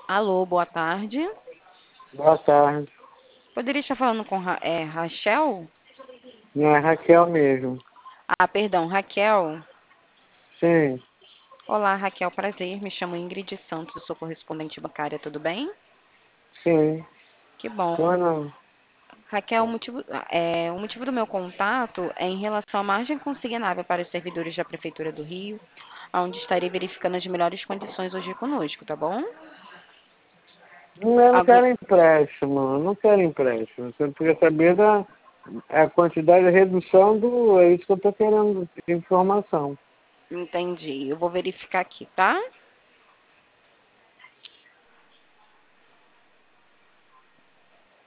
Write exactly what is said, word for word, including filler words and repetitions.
Alô, boa tarde. Boa tarde. Poderia estar falando com Ra é, Rachel? Não é Raquel mesmo. Ah, perdão, Raquel. Sim, Olá, Raquel, prazer. Me chamo Ingrid Santos, eu sou correspondente bancária, tudo bem? sim. Que bom. Quando... Raquel, o motivo, é, o motivo do meu contato é em relação à margem consignável para os servidores da Prefeitura do Rio, onde estarei verificando as melhores condições hoje conosco, tá bom? Não, eu não Algum, quero empréstimo, eu não quero empréstimo. Você queria saber da a quantidade, a redução do... É isso que eu estou querendo de informação. entendi. Eu vou verificar aqui, tá?